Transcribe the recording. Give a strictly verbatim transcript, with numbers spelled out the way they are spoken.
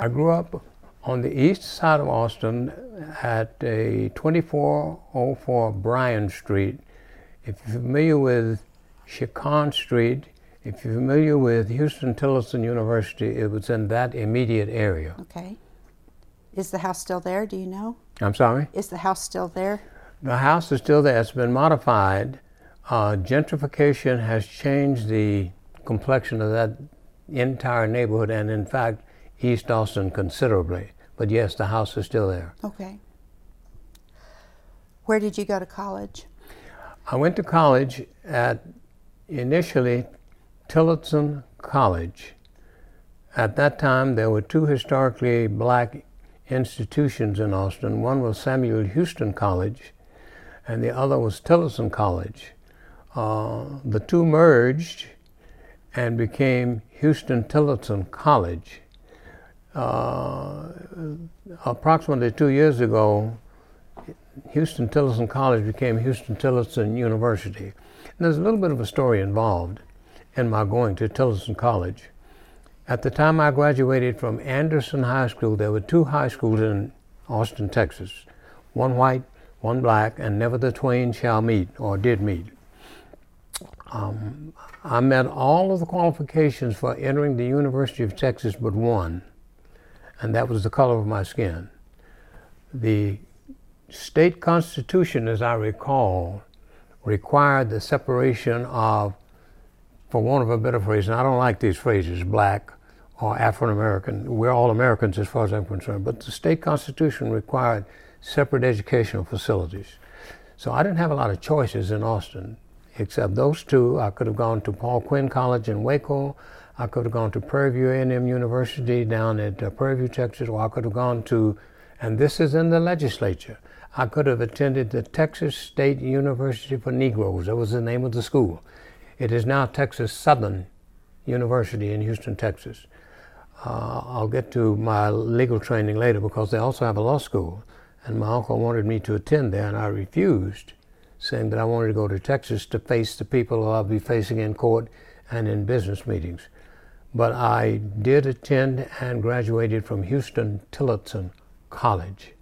I grew up on the east side of Austin at a twenty-four oh four Bryan Street. If you're familiar with Chicon Street, if you're familiar with Huston-Tillotson University, it was in that immediate area. Okay. Is the house still there? Do you know? I'm sorry? Is the house still there? The house is still there. It's been modified. Uh, gentrification has changed the complexion of that entire neighborhood, and in fact, East Austin considerably. But yes, the house is still there. Okay. Where did you go to college? I went to college at initially Tillotson College. At that time, there were two historically black institutions in Austin. One was Samuel Houston College, and the other was Tillotson College. Uh, the two merged and became Huston-Tillotson College. Uh, approximately two years ago, Huston-Tillotson College became Huston-Tillotson University. And there's a little bit of a story involved in my going to Tillotson College. At the time I graduated from Anderson High School, there were two high schools in Austin, Texas. One white, one black, and never the twain shall meet, or did meet. Um, I met all of the qualifications for entering the University of Texas but one, and that was the color of my skin. The state constitution, as I recall, required the separation of, for want of a better phrase, and I don't like these phrases, black or African American. We're all Americans as far as I'm concerned, but the state constitution required separate educational facilities. So I didn't have a lot of choices in Austin, except those two. I could have gone to Paul Quinn College in Waco. I could have gone to Prairie View A and M University down at uh, Prairie View, Texas, or I could have gone to, and this is in the legislature, I could have attended the Texas State University for Negroes. That was the name of the school. It is now Texas Southern University in Houston, Texas. Uh, I'll get to my legal training later because they also have a law school. And my uncle wanted me to attend there, and I refused, saying that I wanted to go to Texas to face the people I'll be facing in court and in business meetings. But I did attend and graduated from Huston-Tillotson College.